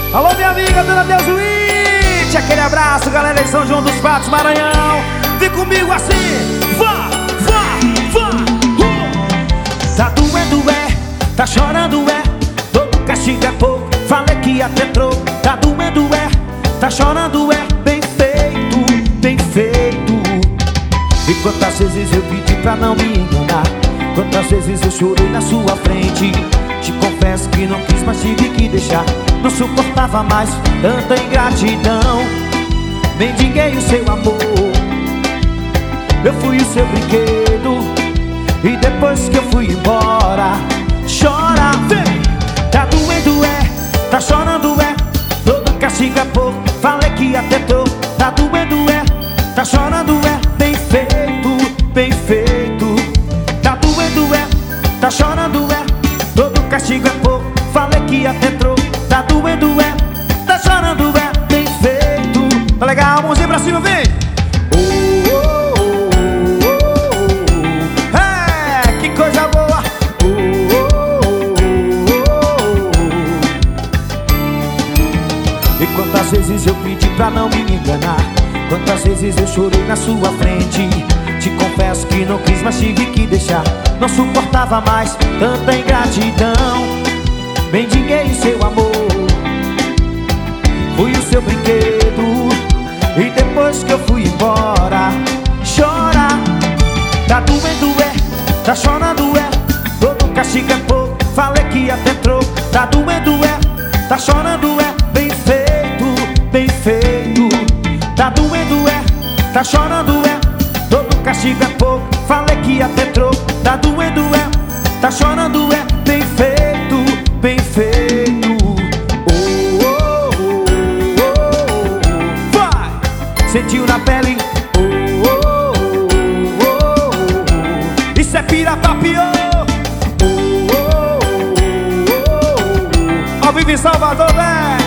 Alô, minha amiga, dona Deusuíte. Aquele abraço, galera de São João dos Patos, Maranhão. Vem comigo assim. Vá, vá, vá. Tá doendo, tá chorando, todo castigo é pouco. Falei que até troco. Tá doendo, tá chorando, bem feito, bem feito. E quantas vezes eu pedi pra não me enganar, quantas vezes eu chorei na sua frente. Te confesso que não quis, mas tive que deixar. Não suportava mais tanta ingratidão. Mendiguei o seu amor, eu fui o seu brinquedo. E depois que eu fui embora, chora, vem. Tá doendo, tá chorando, todo castigo é pouco. Falei que até tô. Tá doendo, tá chorando, bem feito, bem feito. Tá doendo, tá chorando, todo castigo é pouco. Falei que até trou. Tá doendo, tá chorando, bem feito. Tá legal, mãozinha pra cima, vem. Oh, oh, oh, oh, oh. É, que coisa boa. Oh, oh, oh, oh. E quantas vezes eu pedi pra não me enganar, quantas vezes eu chorei na sua frente. Te confesso que não quis, mas tive que deixar. Não suportava mais tanta ingratidão. Mendiguei o seu amor, fui o seu brinquedo. E depois que eu fui embora, chora. Tá doendo, tá chorando, todo castigo é pouco. Falei que até troco. Tá doendo, tá chorando, bem feito, bem feito. Tá doendo, tá chorando, todo castigo é pouco. Falei que até troco. Tá doendo, tá chorando, bem feito, bem feito. Oh, oh, oh, oh. Vai! Sentiu na pele. Oh, oh, oh, oh, oh. Isso é Pirapapiô. Oh, oh, oh, oh, oh. Ao vivo em Salvador, né?